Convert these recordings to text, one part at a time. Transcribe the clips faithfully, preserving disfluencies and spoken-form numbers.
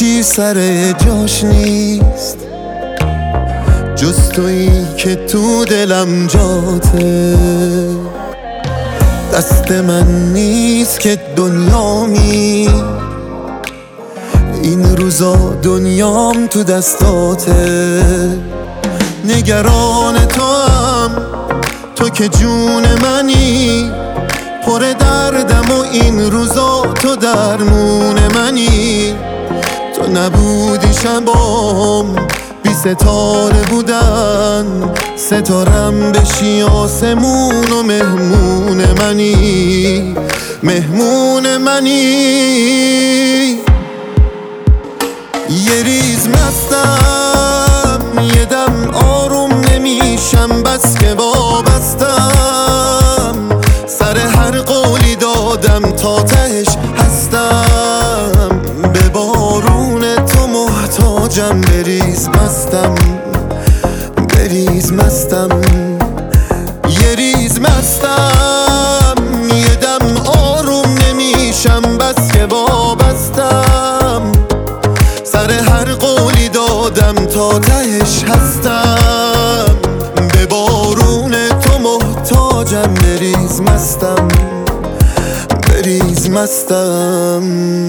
چی سر جاش نیست جز تویی که تو دلم جاته. دست من نیست که دنیامی، این روزا دنیام تو دستاته. نگران تو هم، تو که جون منی، پر دردم و این روزا تو درمون منی. تو نبودی شبام بی ستاره بودن، ستارم بشی آسمون و مهمون منی، مهمون منی. یه ریز مستم، یه دم آروم نمیشم، بس که وابستم. سر هر قولی دادم تا تهش هستم، به بارون تو محتاجم. بریز مستم، بریز مستم، یه ریز مستم. یه دم آروم نمیشم، بس که وابستم. سر هر قولی دادم تا تهش هستم، به بارون تو محتاجم. بریز مستم، بریز مستم.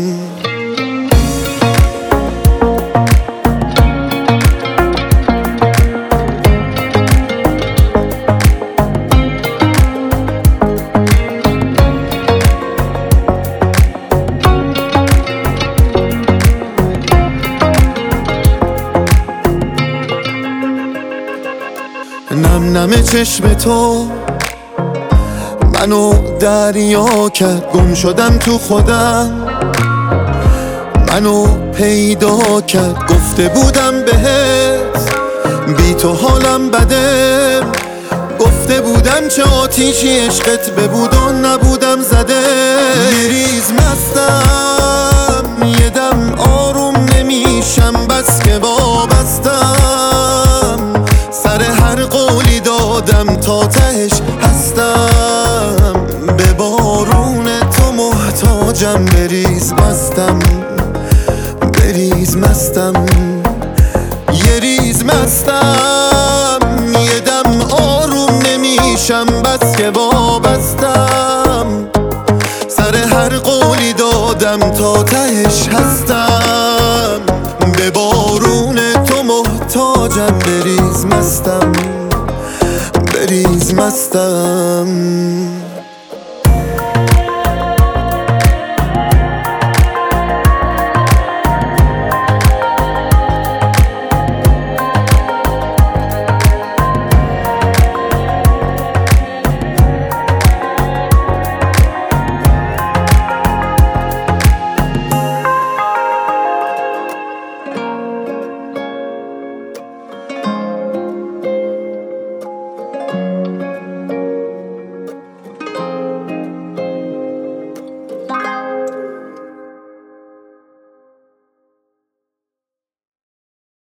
نم نم چشم تو منو دریا کرد، گم شدم تو خودم. منو پیدا کرد، گفته بودم بهت بی تو حالم بده. گفته بودم چه آتیشی عشقت ببود و نبودم زده. یه ریز مستم، یه دم آروم نمیشم، بس که وابستم. سر هر قولی دادم تا تهش هستم، به بارون تو محتاجم. بریز مستم، بریز مستم، یه ریز مستم. یه دم آروم نمیشم، بس که وابستم. سر هر قولی دادم تا تهش هستم، به بارون تو محتاجم. بریز مستم، بریز مستم.